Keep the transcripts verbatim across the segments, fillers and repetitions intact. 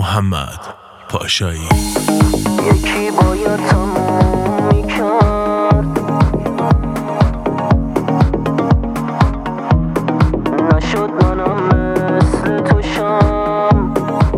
محمد پاشایی. یکی باید تموم میکرد، نشد منم مثل تو شم.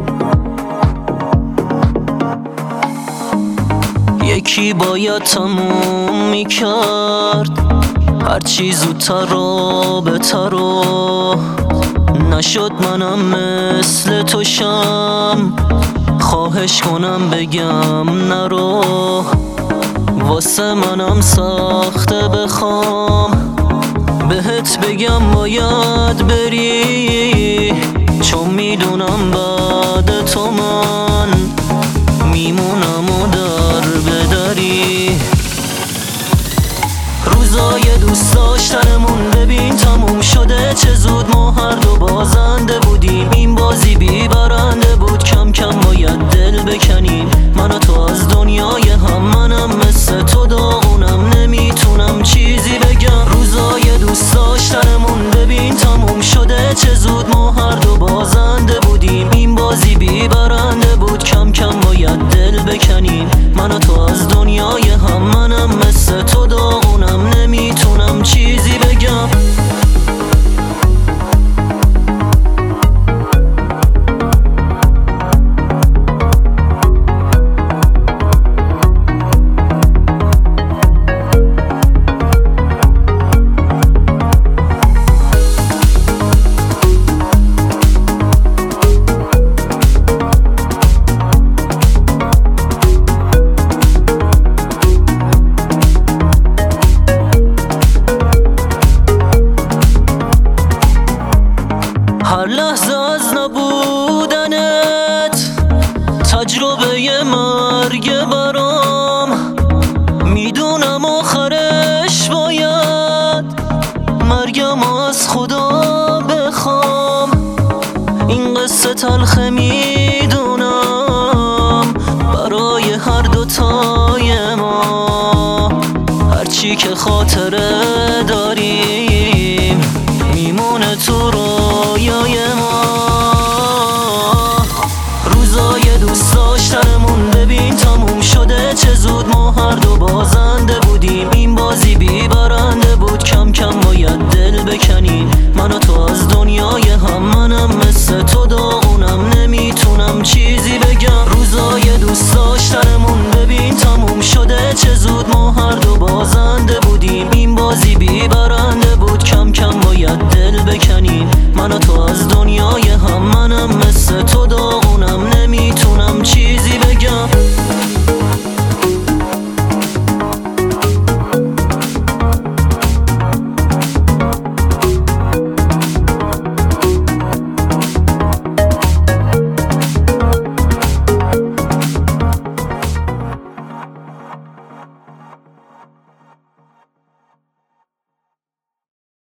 یکی باید تموم میکرد هرچی زودتر و بهتر و نشد منم مثل تو شم. خواهش کنم بگم نرو، واسه منم سخته بخوام بهت بگم باید بری، چون میدونم بعد تو من میمونم و در بدری. روزای دوست داشتنمون ببین تموم شده، چه زود ما هر دو بازنده بودیم. این بازی بی برنده بود، کم کم باید دل بکنیم من و تو از دنیای هم. منم مثل تو داغونم، نمیتونم چیزی بگم. روزای دوست داشتنمون ببین تموم شده، چه زود ما هر دو بازنده بودیم. این بازی بی برنده بود، کم کم باید دل بکنیم من و تو از دنیای هم. منم مثل تو داغونم، نمیتونم چیزی بگم. هر لحظه از نبودنت تجربه مرگ برام، میدونم آخرش باید مرگم از خدا بخوام. این قصه تلخه میدونم برای هر دوتای ما، هرچی که خاطره